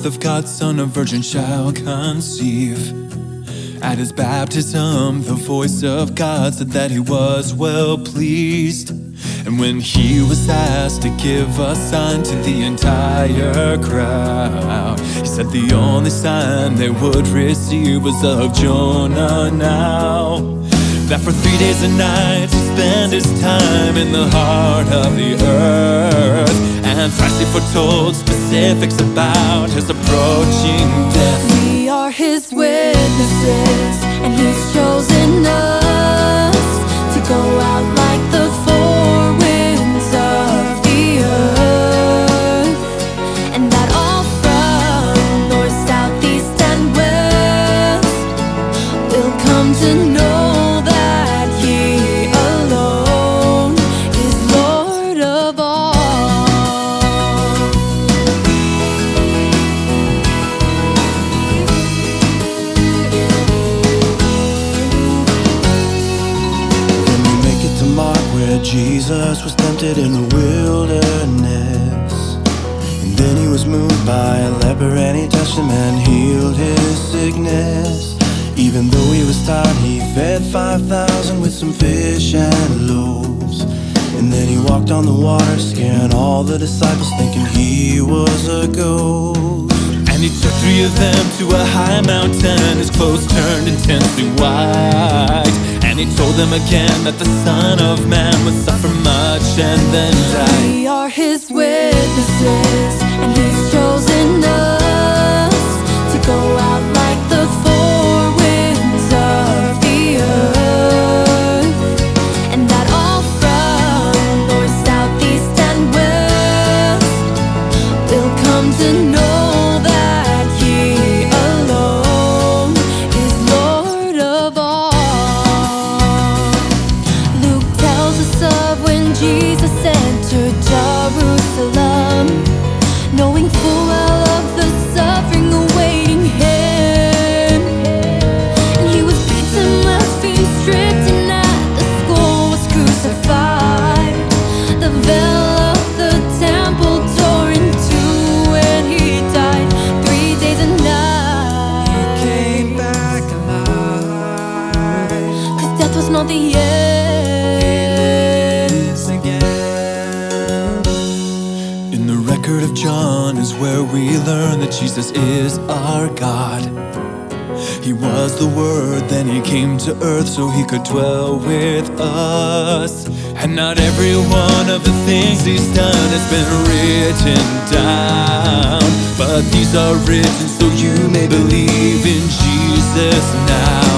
of God, Son of Virgin, shall conceive. At his baptism, the voice of God said that he was well pleased. And when he was asked to give a sign to the entire crowd, he said the only sign they would receive was of Jonah now. That for 3 days and nights he spent his time in the heart of the earth, and thrice he foretold specifics about his approaching death. We are his witnesses, and he's chosen us to go out like the four winds of the earth, and that all from north, south, east, and west will come to know that he alone is Lord of all. Where Jesus was tempted in the wilderness, and then he was moved by a leper, and he touched him and healed his sickness. Even though he was tired, he fed 5,000 with some fish and loaves. And then he walked on the water, scaring all the disciples, thinking he was a ghost. And he took 3 of them to a high mountain, his clothes turned intensely white. And he told them again that the Son of Man would suffer much and then die. We are his witnesses, and he's chosen us to go out like the four winds of the earth, and that all from north, south, east, and west will come to know that he alone is Lord of all. Of when Jesus entered Jerusalem, knowing full well of the suffering awaiting him. And he was beaten, blasphemed, stripped, and at the skull was crucified. The veil of the temple tore in two, and he died 3 days and nights. He came back alive, 'Cause death was not the end. Of John is where we learn that Jesus is our God. He was the Word, then he came to earth so he could dwell with us. And not every one of the things he's done has been written down, but these are written so you may believe in Jesus now.